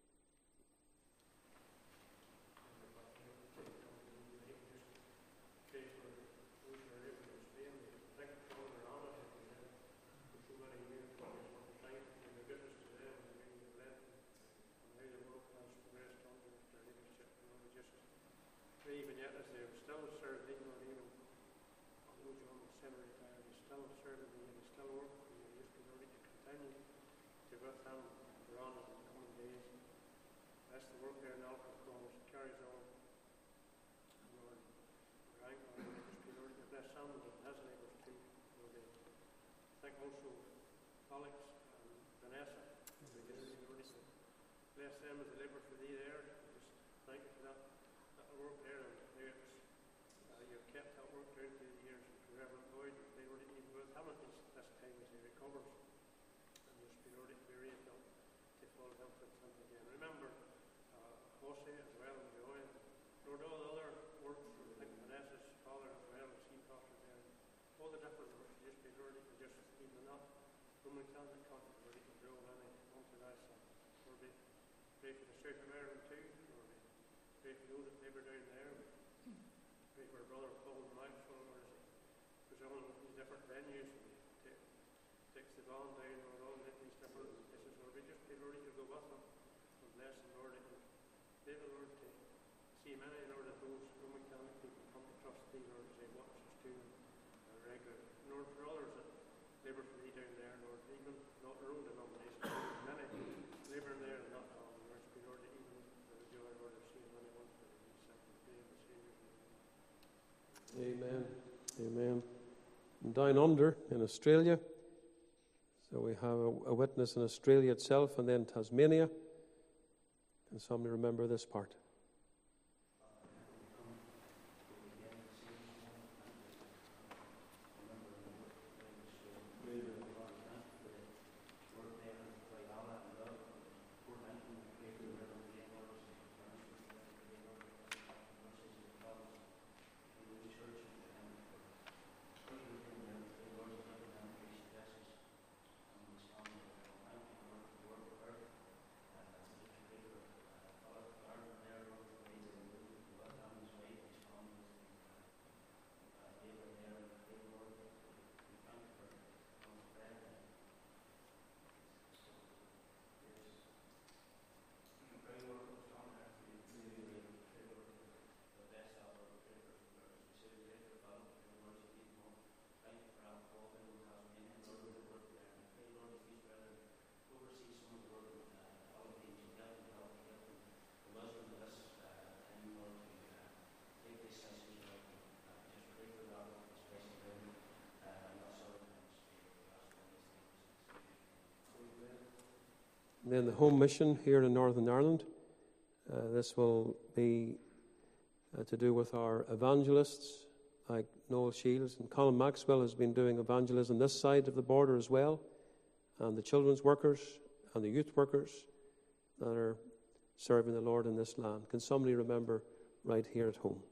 Even yet, as they're still serving, or even although John was semi-retired, he's still serving me and he's still working for me. Just be ready to continue to with him for on in the coming days. That's the work there in Alcatraz carries on. And Lord, right, Lord, just be ready to bless him and his neighbours too. Lord, I thank also Alex and Vanessa. We get to be ready to bless them as they labour for thee there. Just thank you for that. Work there, and there uh, you've kept that work down through the years. Reverend Boyd, they were even with him at this, this time as he recovers, and just be ready to be raised up to follow him with him again. Remember uh, Jose as well, and Joy, and Lord, all the other works, I think Vanessa's father as well, as he pastor there, all the different works, just be ready to just even that Roman Catholic country, ready to grow any onto that. So, Lord, we pray for the South of Ireland too. Pray for those that labour down there. Pray for our brother Paul and Maxwell, or who's on these different venues. He takes the van down or all these different places. Lord, we just pray, Lord, to go with them and bless them, Lord. And pray the Lord to see many, Lord, of those Roman Catholic people come to trust thee, Lord, as they watch us too uh, regularly. Lord, for others that labour for thee down there, Lord, even not their own denomination, many labour there and not all. Lord, be Lord, even for the joy, Lord, of seeing many ones for thee, simply pray in the Saviour's name. Amen. Amen. And down under in Australia, So we have a, a witness in Australia itself and then Tasmania. Can somebody remember this part? And then the home mission here in Northern Ireland. Uh, this will be uh, to do with our evangelists like Noel Shields, and Colin Maxwell has been doing evangelism this side of the border as well, and the children's workers and the youth workers that are serving the Lord in this land. Can somebody remember right here at home?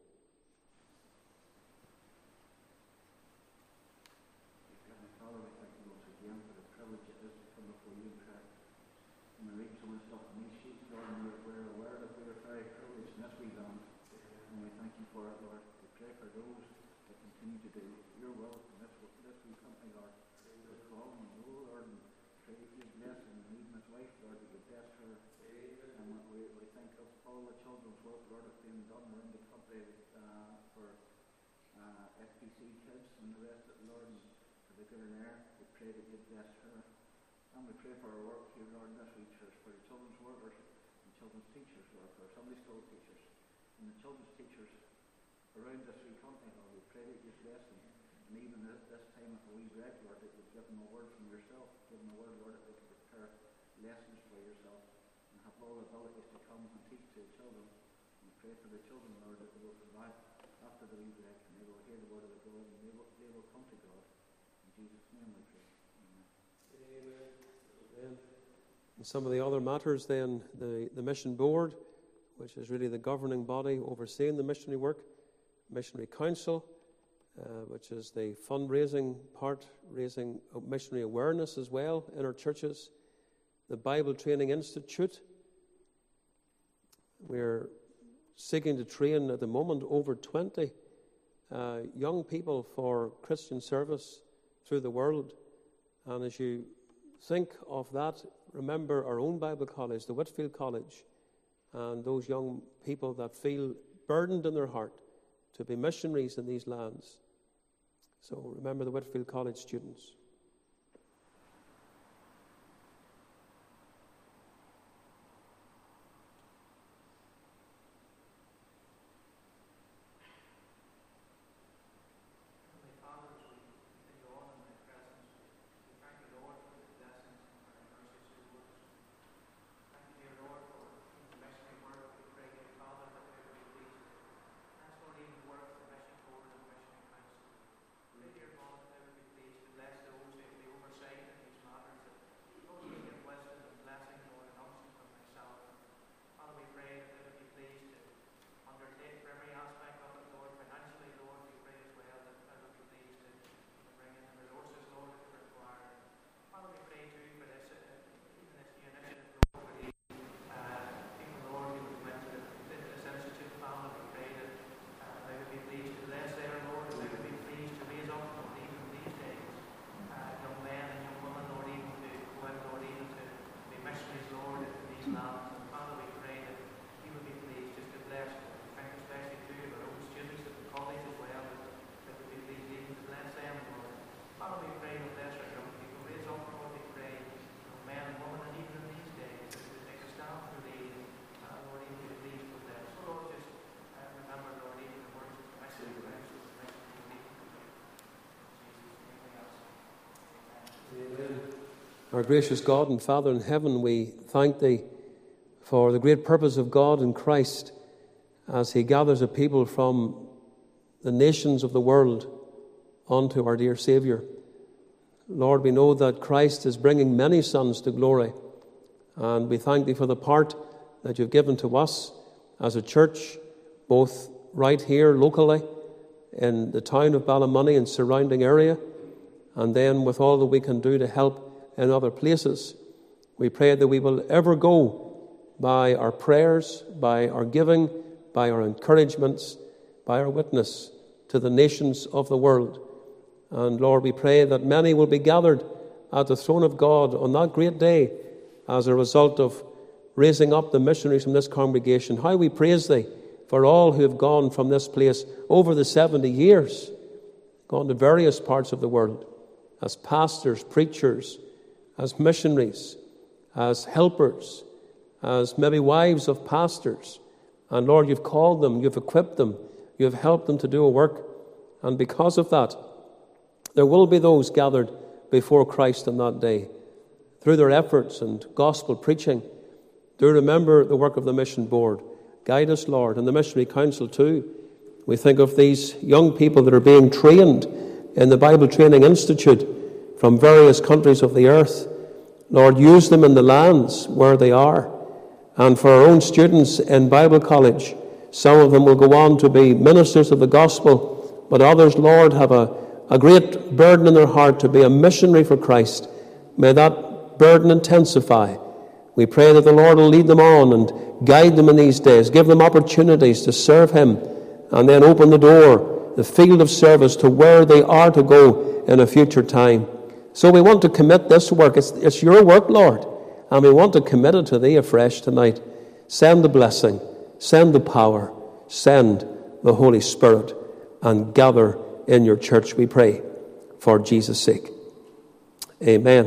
And we pray for our work here, Lord, in this wee church, for the children's workers and children's teachers, Lord, for our Sunday school teachers and the children's teachers around this wee country, Lord. We pray that you bless them. And even at this time of a wee break, Lord, that you've given them a word from yourself, given them a word, Lord, that they can prepare lessons for yourself and have all the abilities to come and teach to the children. We pray for the children, Lord, that they will survive after the wee break and they will hear the word of the God and they will, they will come to God. In Jesus' name we pray. Amen. And some of the other matters then, the, the mission board, which is really the governing body overseeing the missionary work, missionary council, uh, which is the fundraising part, raising missionary awareness as well in our churches, the Bible Training Institute. We're seeking to train at the moment over twenty uh, young people for Christian service through the world. And as you think of that, remember our own Bible college, the Whitfield College, and those young people that feel burdened in their heart to be missionaries in these lands. So remember the Whitfield College students. Let your God never be pleased to bless the Our gracious God and Father in heaven, we thank Thee for the great purpose of God in Christ as He gathers a people from the nations of the world unto our dear Saviour. Lord, we know that Christ is bringing many sons to glory, and we thank Thee for the part that You've given to us as a church, both right here locally in the town of Ballymoney and surrounding area, and then with all that we can do to help in other places. We pray that we will ever go by our prayers, by our giving, by our encouragements, by our witness to the nations of the world. And Lord, we pray that many will be gathered at the throne of God on that great day as a result of raising up the missionaries from this congregation. How we praise Thee for all who have gone from this place over the seventy years, gone to various parts of the world as pastors, preachers, as missionaries, as helpers, as maybe wives of pastors. And Lord, You've called them, You've equipped them, You've helped them to do a work. And because of that, there will be those gathered before Christ on that day. Through their efforts and gospel preaching, do remember the work of the mission board. Guide us, Lord, and the missionary council too. We think of these young people that are being trained in the Bible Training Institute from various countries of the earth. Lord, use them in the lands where they are. And for our own students in Bible college, some of them will go on to be ministers of the gospel, but others, Lord, have a, a great burden in their heart to be a missionary for Christ. May that burden intensify. We pray that the Lord will lead them on and guide them in these days, give them opportunities to serve Him, and then open the door, the field of service to where they are to go in a future time. So we want to commit this work. It's, it's Your work, Lord, and we want to commit it to Thee afresh tonight. Send the blessing, send the power, send the Holy Spirit, and gather in Your church, we pray, for Jesus' sake. Amen.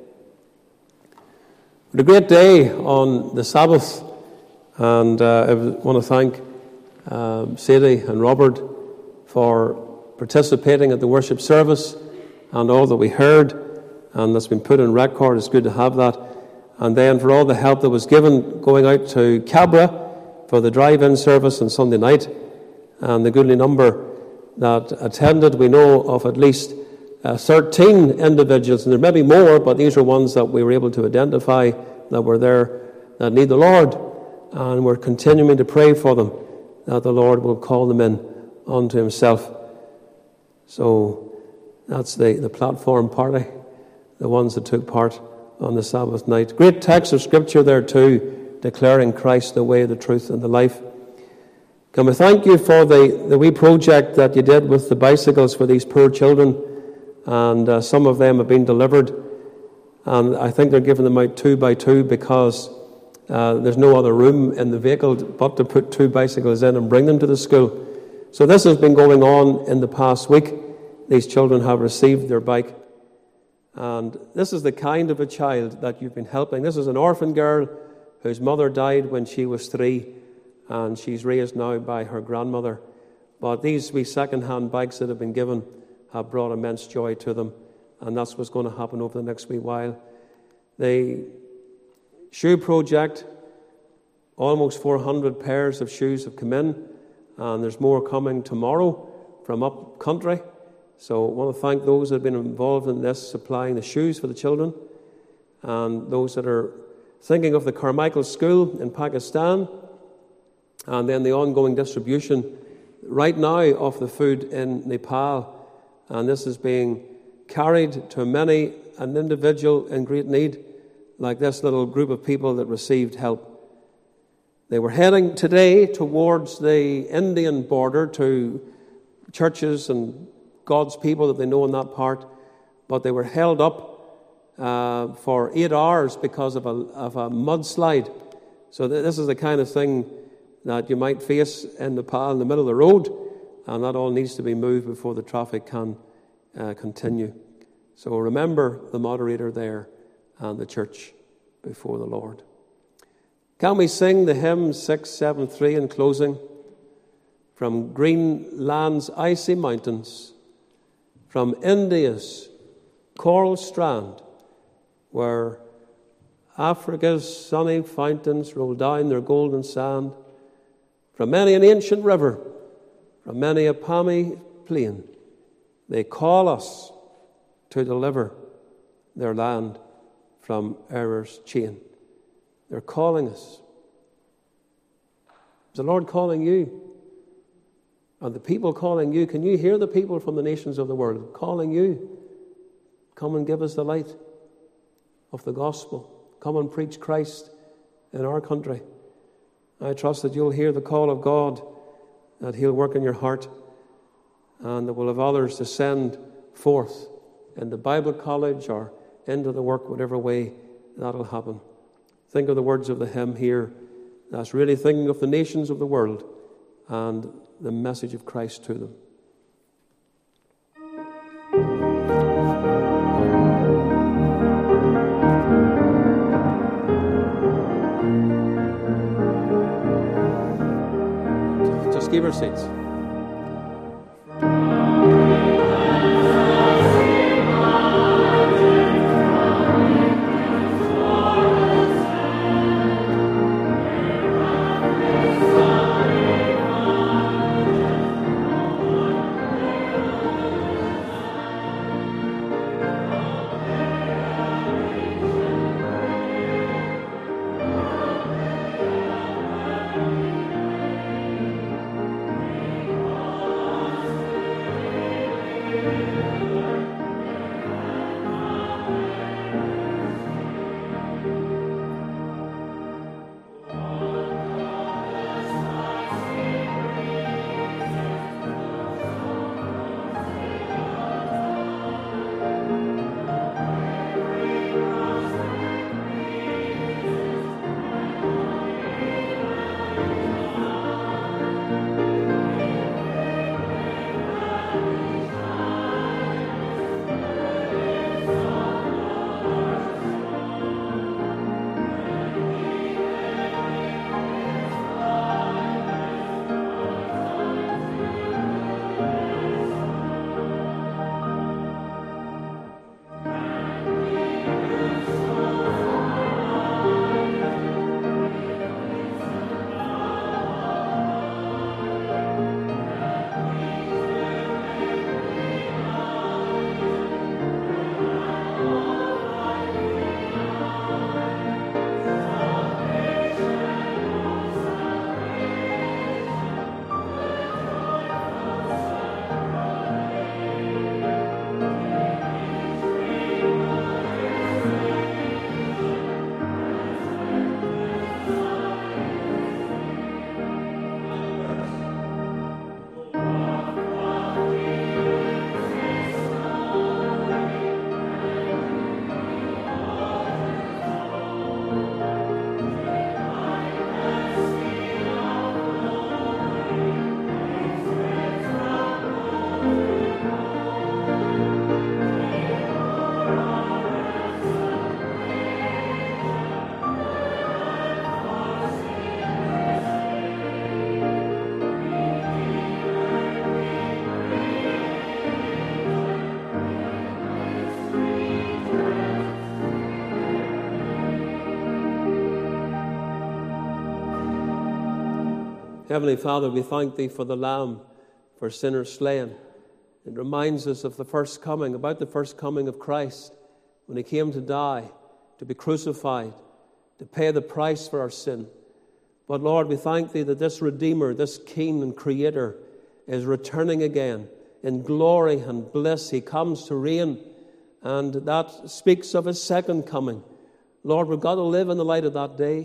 What a great day on the Sabbath, and uh, I want to thank um, Sadie and Robert for participating at the worship service and all that we heard, and that's been put in record. It's good to have that. And then for all the help that was given going out to Cabra for the drive-in service on Sunday night, and the goodly number that attended. We know of at least uh, thirteen individuals, and there may be more, but these are ones that we were able to identify that were there that need the Lord, and we're continuing to pray for them, that the Lord will call them in unto Himself. So that's the, the platform party, the ones that took part on the Sabbath night. Great text of Scripture there too, declaring Christ the way, the truth, and the life. Can we thank You for the, the wee project that You did with the bicycles for these poor children, and uh, some of them have been delivered, and I think they're giving them out two by two because uh, there's no other room in the vehicle but to put two bicycles in and bring them to the school. So this has been going on in the past week. These children have received their bike. And this is the kind of a child that you've been helping. This is an orphan girl whose mother died when she was three, and she's raised now by her grandmother. But these wee second-hand bikes that have been given have brought immense joy to them, and that's what's going to happen over the next wee while. The shoe project, almost four hundred pairs of shoes have come in, and there's more coming tomorrow from up country. So I want to thank those that have been involved in this, supplying the shoes for the children, and those that are thinking of the Carmichael School in Pakistan, and then the ongoing distribution right now of the food in Nepal. And this is being carried to many an individual in great need, like this little group of people that received help. They were heading today towards the Indian border to churches and God's people that they know in that part, but they were held up uh, for eight hours because of a, of a mudslide. So th- this is the kind of thing that you might face in Nepal in the middle of the road, and that all needs to be moved before the traffic can uh, continue. So remember the moderator there and the church before the Lord. Can we sing the hymn six seven three in closing? From Greenland's icy mountains, from India's coral strand, where Africa's sunny fountains roll down their golden sand, from many an ancient river, from many a palmy plain, they call us to deliver their land from error's chain. They're calling us. Is the Lord calling you? Are the people calling you? Can you hear the people from the nations of the world calling you? Come and give us the light of the gospel. Come and preach Christ in our country. I trust that you'll hear the call of God, that he'll work in your heart, and that we'll have others to send forth into Bible college or into the work, whatever way that'll happen. Think of the words of the hymn here. That's really thinking of the nations of the world and the message of Christ to them. Just keep our seats. Heavenly Father, we thank Thee for the Lamb, for sinners slain. It reminds us of the first coming, about the first coming of Christ, when He came to die, to be crucified, to pay the price for our sin. But Lord, we thank Thee that this Redeemer, this King and Creator, is returning again in glory and bliss. He comes to reign, and that speaks of His second coming. Lord, we've got to live in the light of that day.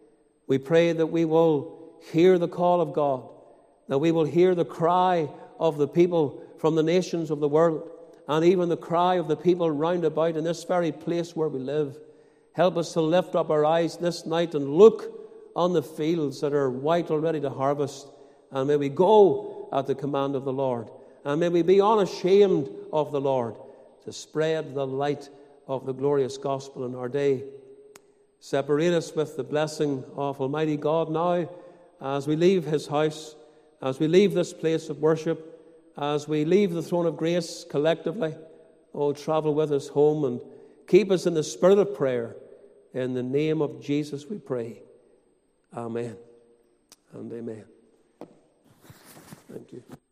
We pray that we will hear the call of God, that we will hear the cry of the people from the nations of the world, and even the cry of the people round about in this very place where we live. Help us to lift up our eyes this night and look on the fields that are white already to harvest, and may we go at the command of the Lord, and may we be unashamed of the Lord to spread the light of the glorious gospel in our day. Separate us with the blessing of Almighty God now as we leave His house, as we leave this place of worship, as we leave the throne of grace collectively. Oh, travel with us home and Keep us in the spirit of prayer. In the name of Jesus we pray. Amen and amen. Thank you.